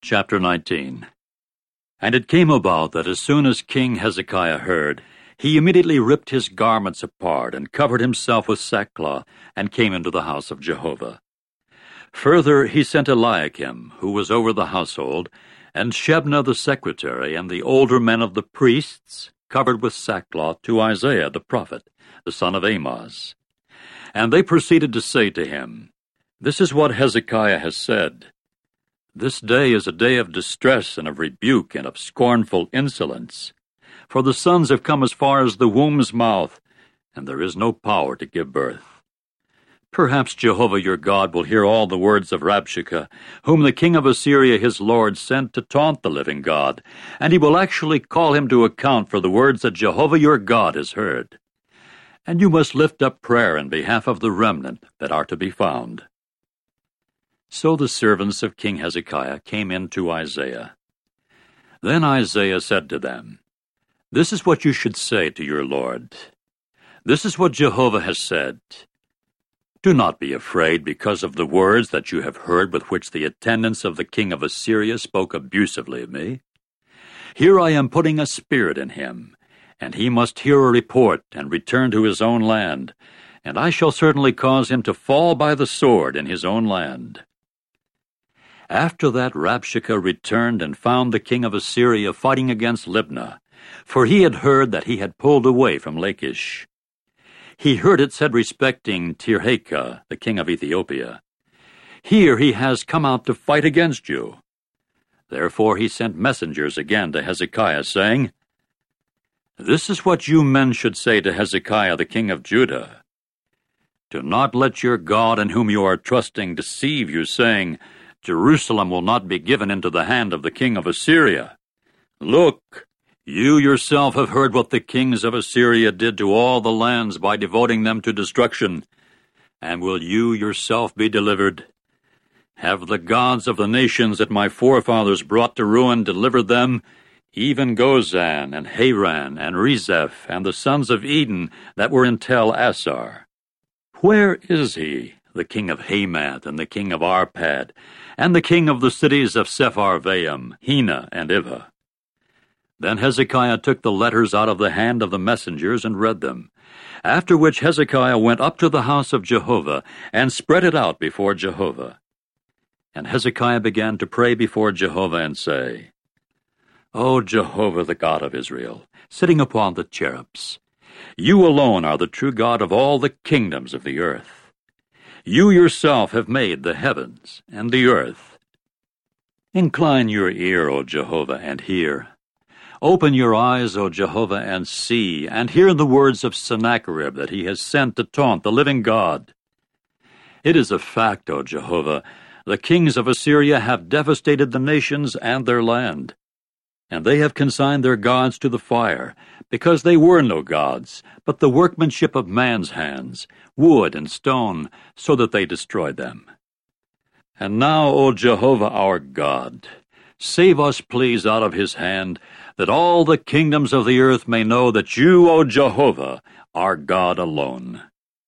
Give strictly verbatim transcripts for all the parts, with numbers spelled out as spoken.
Chapter nineteen. And it came about that as soon as King Hezekiah heard, he immediately ripped his garments apart and covered himself with sackcloth and came into the house of Jehovah. Further, he sent Eliakim, who was over the household, and Shebna the secretary, and the older men of the priests, covered with sackcloth, to Isaiah the prophet, the son of Amoz. And they proceeded to say to him, This is what Hezekiah has said. This day is a day of distress and of rebuke and of scornful insolence. For the sons have come as far as the womb's mouth, and there is no power to give birth. Perhaps Jehovah your God will hear all the words of Rabshakeh, whom the king of Assyria his lord sent to taunt the living God, and he will actually call him to account for the words that Jehovah your God has heard. And you must lift up prayer in behalf of the remnant that are to be found. So the servants of King Hezekiah came in to Isaiah. Then Isaiah said to them, This is what you should say to your Lord. This is what Jehovah has said. Do not be afraid because of the words that you have heard with which the attendants of the king of Assyria spoke abusively of me. Here I am putting a spirit in him, and he must hear a report and return to his own land, and I shall certainly cause him to fall by the sword in his own land. After that Rabshakeh returned and found the king of Assyria fighting against Libnah, for he had heard that he had pulled away from Lachish. He heard it said respecting Tirhakah, the king of Ethiopia, Here he has come out to fight against you. Therefore he sent messengers again to Hezekiah, saying, This is what you men should say to Hezekiah the king of Judah. Do not let your God in whom you are trusting deceive you, saying, Jerusalem will not be given into the hand of the king of Assyria. Look, you yourself have heard what the kings of Assyria did to all the lands by devoting them to destruction. And will you yourself be delivered? Have the gods of the nations that my forefathers brought to ruin delivered them, even Gozan and Haran and Rezeph and the sons of Eden that were in Tel Assar? Where is he, the king of Hamath and the king of Arpad, and the king of the cities of Sepharvaim, Hena, and Ivah? Then Hezekiah took the letters out of the hand of the messengers and read them, after which Hezekiah went up to the house of Jehovah and spread it out before Jehovah. And Hezekiah began to pray before Jehovah and say, O Jehovah, the God of Israel, sitting upon the cherubs, you alone are the true God of all the kingdoms of the earth. You yourself have made the heavens and the earth. Incline your ear, O Jehovah, and hear. Open your eyes, O Jehovah, and see, and hear the words of Sennacherib that he has sent to taunt the living God. It is a fact, O Jehovah, the kings of Assyria have devastated the nations and their land, and they have consigned their gods to the fire, because they were no gods, but the workmanship of man's hands, wood and stone, so that they destroyed them. And now, O Jehovah our God, save us, please, out of his hand, that all the kingdoms of the earth may know that you, O Jehovah, are God alone.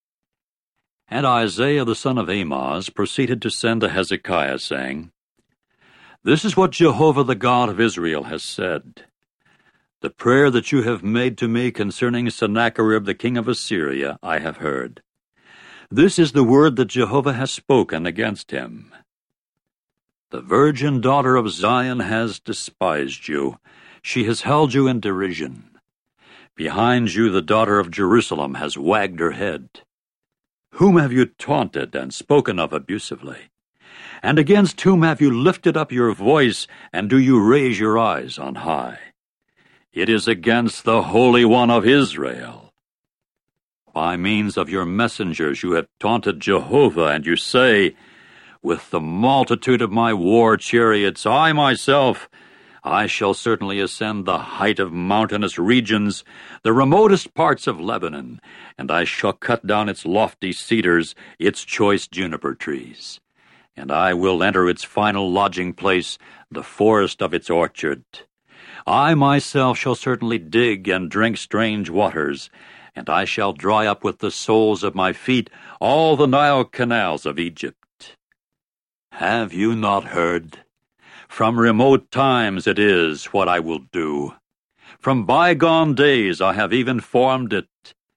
And Isaiah the son of Amoz proceeded to send to Hezekiah, saying, This is what Jehovah the God of Israel has said. The prayer that you have made to me concerning Sennacherib the king of Assyria I have heard. This is the word that Jehovah has spoken against him. The virgin daughter of Zion has despised you. She has held you in derision. Behind you the daughter of Jerusalem has wagged her head. Whom have you taunted and spoken of abusively? And against whom have you lifted up your voice, and do you raise your eyes on high? It is against the Holy One of Israel. By means of your messengers you have taunted Jehovah, and you say, With the multitude of my war chariots, I myself, I shall certainly ascend the height of mountainous regions, the remotest parts of Lebanon, and I shall cut down its lofty cedars, its choice juniper trees. And I will enter its final lodging place, the forest of its orchard. I myself shall certainly dig and drink strange waters, and I shall dry up with the soles of my feet all the Nile canals of Egypt. Have you not heard? From remote times it is what I will do. From bygone days I have even formed it.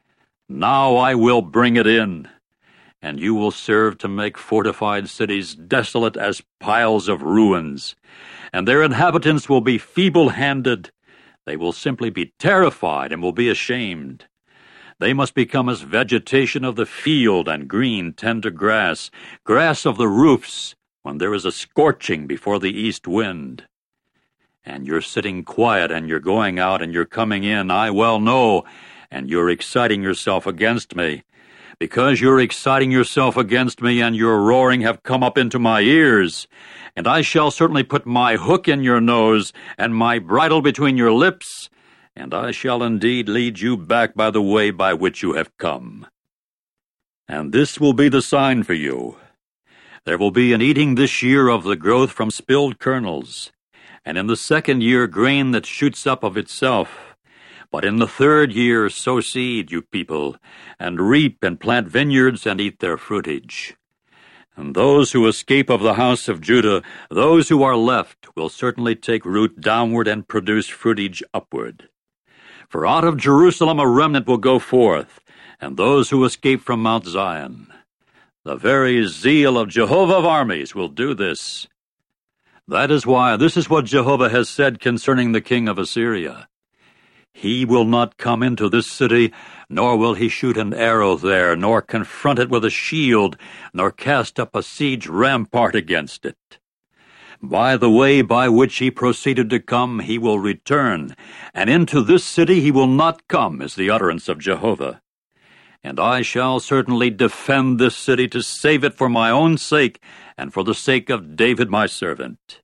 Now I will bring it in, and you will serve to make fortified cities desolate as piles of ruins, and their inhabitants will be feeble-handed. They will simply be terrified and will be ashamed. They must become as vegetation of the field and green tender grass, grass of the roofs when there is a scorching before the east wind. And you're sitting quiet and you're going out and you're coming in, I well know, and you're exciting yourself against me. Because you're exciting yourself against me and your roaring have come up into my ears, and I shall certainly put my hook in your nose and my bridle between your lips, and I shall indeed lead you back by the way by which you have come. And this will be the sign for you. There will be an eating this year of the growth from spilled kernels, and in the second year grain that shoots up of itself. But in the third year sow seed, you people, and reap and plant vineyards and eat their fruitage. And those who escape of the house of Judah, those who are left, will certainly take root downward and produce fruitage upward. For out of Jerusalem a remnant will go forth, and those who escape from Mount Zion. The very zeal of Jehovah of armies will do this. That is why this is what Jehovah has said concerning the king of Assyria. He will not come into this city, nor will he shoot an arrow there, nor confront it with a shield, nor cast up a siege rampart against it. By the way by which he proceeded to come, he will return, and into this city he will not come, is the utterance of Jehovah. And I shall certainly defend this city to save it for my own sake, and for the sake of David my servant.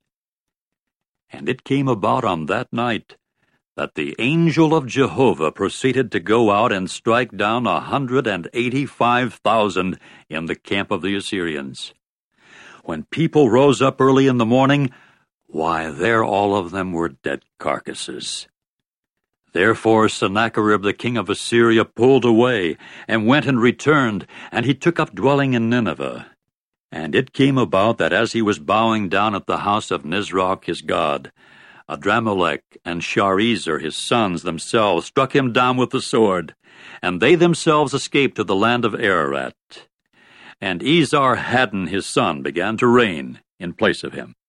And it came about on that night that the angel of Jehovah proceeded to go out and strike down a hundred and eighty-five thousand in the camp of the Assyrians. When people rose up early in the morning, why, there all of them were dead carcasses. Therefore Sennacherib the king of Assyria pulled away, and went and returned, and he took up dwelling in Nineveh. And it came about that as he was bowing down at the house of Nisroch his god, Adramelech and Sharezer his sons themselves struck him down with the sword, and they themselves escaped to the land of Ararat. And Esarhaddon his son began to reign in place of him.